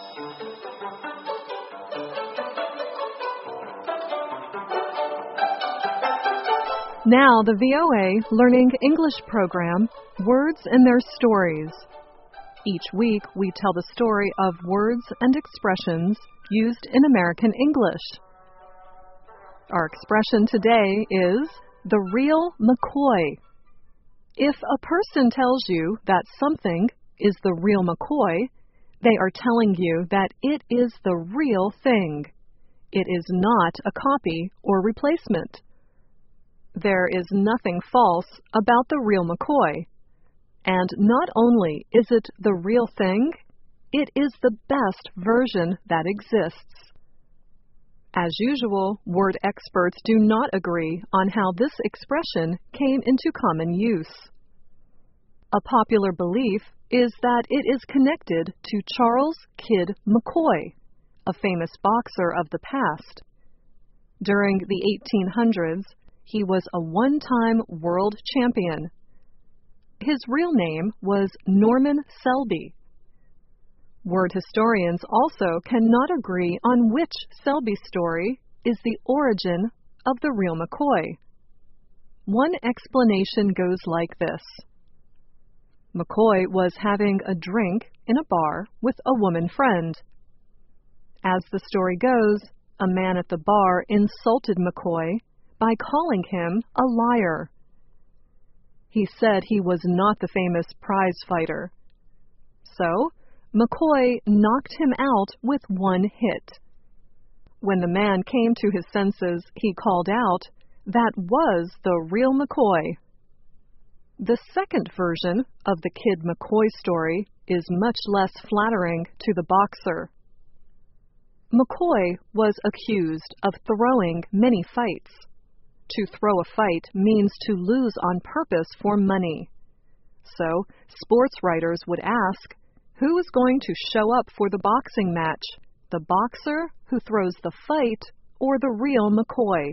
Now the VOA Learning English program, Words and Their Stories. Each week we tell the story of words and expressions used in American English. Our expression today is the real McCoy. If a person tells you that something is the real McCoy, they are telling you that it is the real thing. It is not a copy or replacement. There is nothing false about the real McCoy. And not only is it the real thing, it is the best version that exists. As usual, word experts do not agree on how this expression came into common use. A popular belief is that it is connected to Charles Kid McCoy, a famous boxer of the past. During the 1800s, he was a one-time world champion. His real name was Norman Selby. Word historians also cannot agree on which Selby story is the origin of the real McCoy. One explanation goes like this. McCoy was having a drink in a bar with a woman friend. As the story goes, a man at the bar insulted McCoy by calling him a liar. He said he was not the famous prize fighter. So, McCoy knocked him out with one hit. When the man came to his senses, he called out, "That was the real McCoy." The second version of the Kid McCoy story is much less flattering to the boxer. McCoy was accused of throwing many fights. To throw a fight means to lose on purpose for money. So, sports writers would ask, who is going to show up for the boxing match, the boxer who throws the fight or the real McCoy?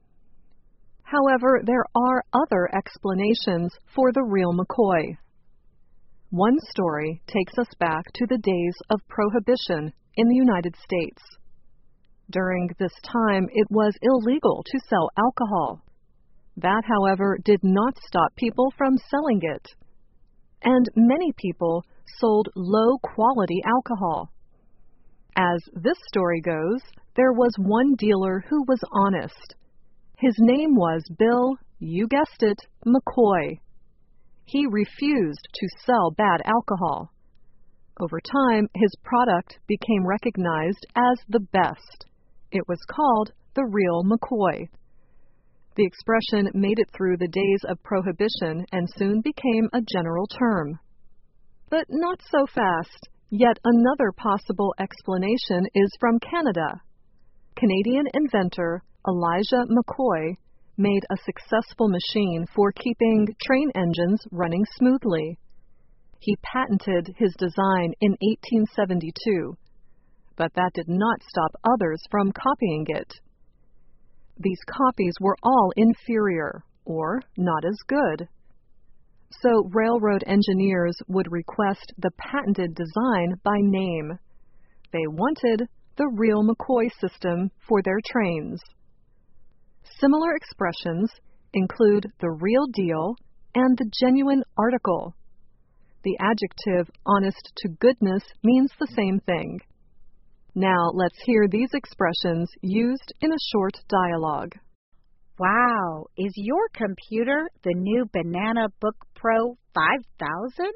However, there are other explanations for the real McCoy. One story takes us back to the days of Prohibition in the United States. During this time, it was illegal to sell alcohol. That, however, did not stop people from selling it. And many people sold low-quality alcohol. As this story goes, there was one dealer who was honest. His name was Bill, you guessed it, McCoy. He refused to sell bad alcohol. Over time, his product became recognized as the best. It was called the real McCoy. The expression made it through the days of Prohibition and soon became a general term. But not so fast. Yet another possible explanation is from Canada. Canadian inventor Elijah McCoy made a successful machine for keeping train engines running smoothly. He patented his design in 1872. But that did not stop others from copying it. These copies were all inferior, or not as good. So railroad engineers would request the patented design by name. They wanted the real McCoy system for their trains. Similar expressions include the real deal and the genuine article. The adjective honest to goodness means the same thing. Now let's hear these expressions used in a short dialogue. Wow, is your computer the new Banana Book Pro 5000?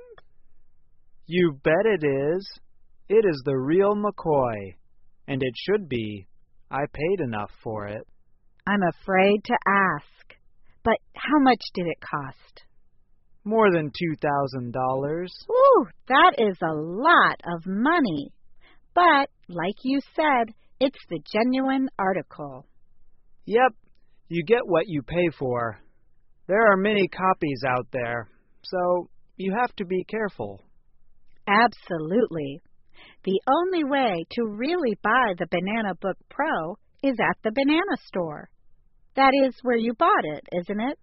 You bet it is. It is the real McCoy. And it should be. I paid enough for it. I'm afraid to ask. But how much did it cost? More than $2,000. Ooh, that is a lot of money. But, like you said, it's the genuine article. Yep, you get what you pay for. There are many copies out there, so you have to be careful. Absolutely. The only way to really buy the Banana Book Pro is at the banana store. That is where you bought it, isn't it?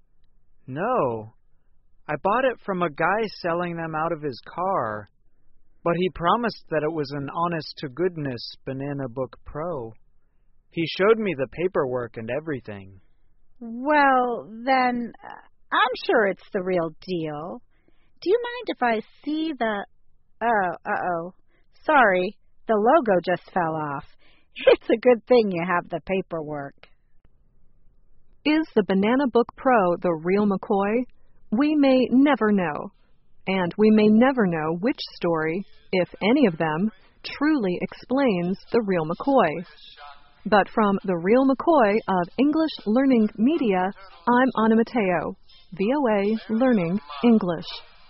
No. I bought it from a guy selling them out of his car. But he promised that it was an honest-to-goodness Banana Book Pro. He showed me the paperwork and everything. Well, then, I'm sure it's the real deal. Do you mind if I see the... Oh, sorry, the logo just fell off. It's a good thing you have the paperwork. Is the Banana Book Pro the real McCoy? We may never know. And we may never know which story, if any of them, truly explains the real McCoy. But from the real McCoy of English Learning Media, I'm Anna Mateo, VOA Learning English.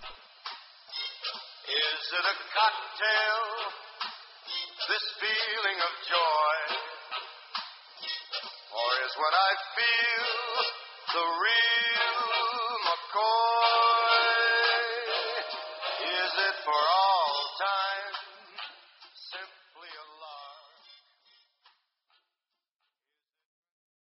Is it a cocktail, this feeling of joy? Or is when I feel the real McCoy? Is it for